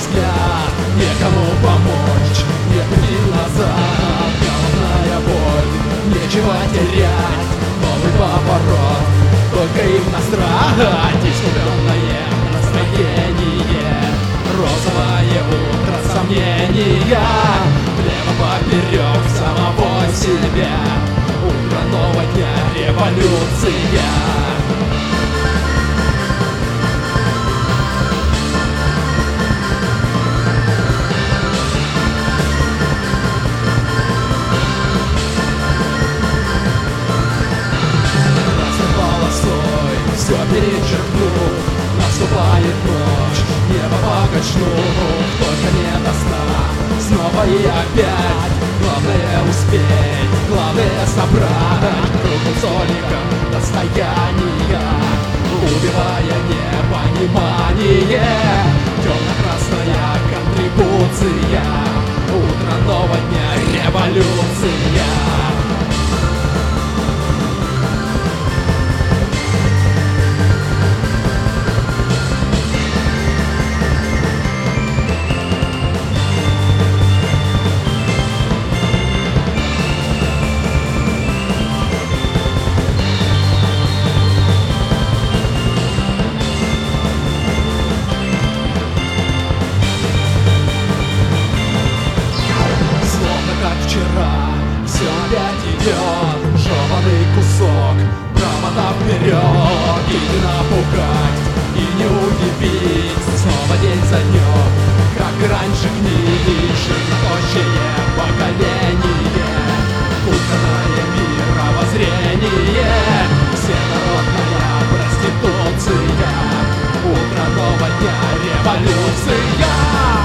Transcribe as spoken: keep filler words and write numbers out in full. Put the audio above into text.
взгляд, некому помочь, нет пути назад. Головная боль, нечего терять, новый поворот, только им насрать. Искупленное настроение, розовое утро сомнения, влево поперек самого себя. Утро нового дня, революция. Все перечеркнул, наступает ночь, небо покачнул, только не до сна, снова и опять. Главное успеть, главное собрать круглым столиком достояние, убивая непонимание. Темно-красная контрибуция, утро нового дня, революция. Все опять идет, жеванный кусок, промотав вперед. И не напугать, и не удивить, снова день за днем, как и раньше книги, жирнотощее поколение, путанное мировоззрение, всенародная проституция, утро нового дня, революция.